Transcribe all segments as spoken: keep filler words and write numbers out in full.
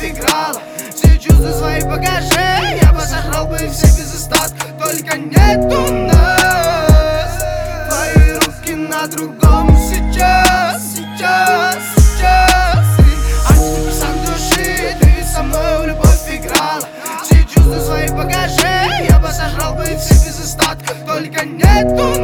играла. Все чувства свои покажи, я бы сожрал бы их все без остатка. Только нету нас, твои руки на другом сейчас, сейчас, сейчас. Антидепрессант души, ты ведь со мной в любовь играла. Все чувства свои покажи, я бы сожрал бы их все без остатка. Только нету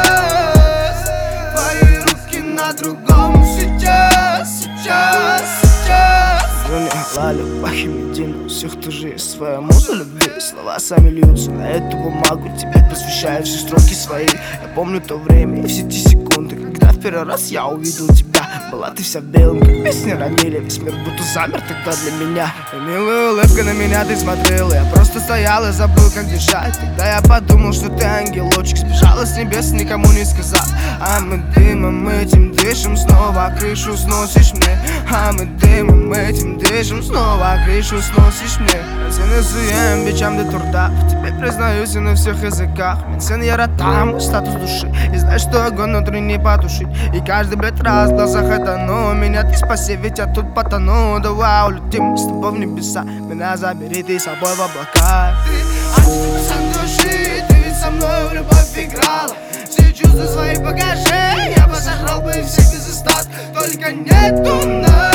нас, твои руки на другом сейчас, сейчас, сейчас. Джонни, Лалю, Пахимедину, всех тоже есть своя муза любви. Слова сами льются на эту бумагу, тебе посвящаю все строки свои. Я помню то время и все те секунды, когда в первый раз я увидел тебя. Была ты вся в белом, как песня Рамиля. Весь мир будто замер тогда для меня. И милая улыбка на меня ты смотрела. Я просто стоял и забыл, как дышать. Тогда я подумал, что ты ангелочек. Сбежала с небес, никому не сказав. А мы дымом этим дышим, снова крышу сносишь мне. А мы дымом этим дышим, снова крышу сносишь мне. Сен суем, бичам де турда. В тебе признаюсь и на всех языках. Сен я ротам, статус души. И знаешь, что огонь внутри не потушить. И каждый, блядь, раз в глазах это ну. Меня ты спаси, ведь я тут потону. Давай улетим с тобой в небеса. Меня забери ты с собой в облака. Ты антидепрессант души, ты ведь со мной в любовь играла. Все чувства свои покажи, я бы сожрал бы их все без остатка. Только нету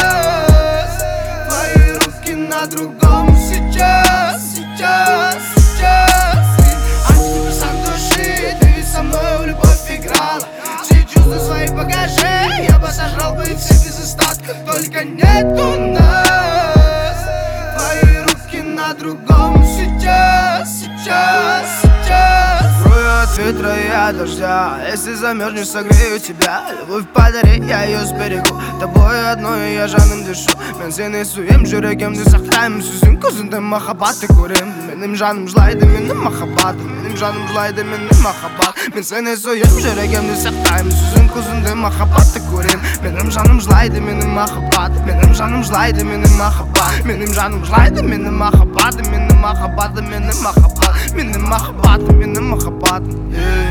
нас, твои руки на другом сейчас, сейчас, сейчас. Ты антидепрессант души, ты ведь со мной в любовь играла. Все чувства свои покажи, я бы сожрал бы их все без остатка. Только нету нас, твои руки на другом сейчас, сейчас, сейчас. Скрою от ветра и от дождя. Если замерзнешь, согрею тебя. Любовь подари, я ее сберегу. Тобой одной я жаным дышу. Мен сені сүйем, жүрегімді сақтаймын. Сөзің көзіңді махаббатты көрем. Менің жаным жылайды, менің махаббатым. Менің жаным жылайды, менің махаббат. Мен сені сүйем, жүрегімді сақтаймын. Сөзің көзіңді махаббатты көрем. Менің жаным жылайды, менің махаббат. Менің жаным жылайды, менің махаббат. Менің жаным жылайды, менің махаббатым. Менің махаббатым, менің махаббат. Менің махаббатым, менің махаббатым.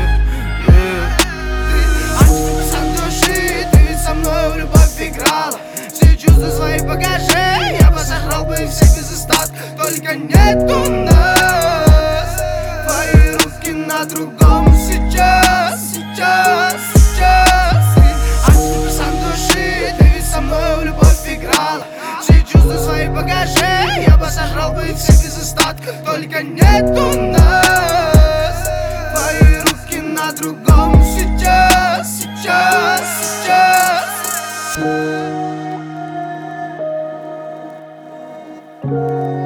Антидепрессант души, ты ведь со мной в любовь играла. Все чувства свои покажи, я бы сожрал бы их все без остатка. Только нету нас, твои руки на другом сейчас, сейчас, сейчас. Антидепрессант души, ты ведь со мной в любовь играла. Все чувства свои покажи, я бы сожрал бы их все без остатка. Только нету нас, твои руки на другом сейчас, сейчас, сейчас.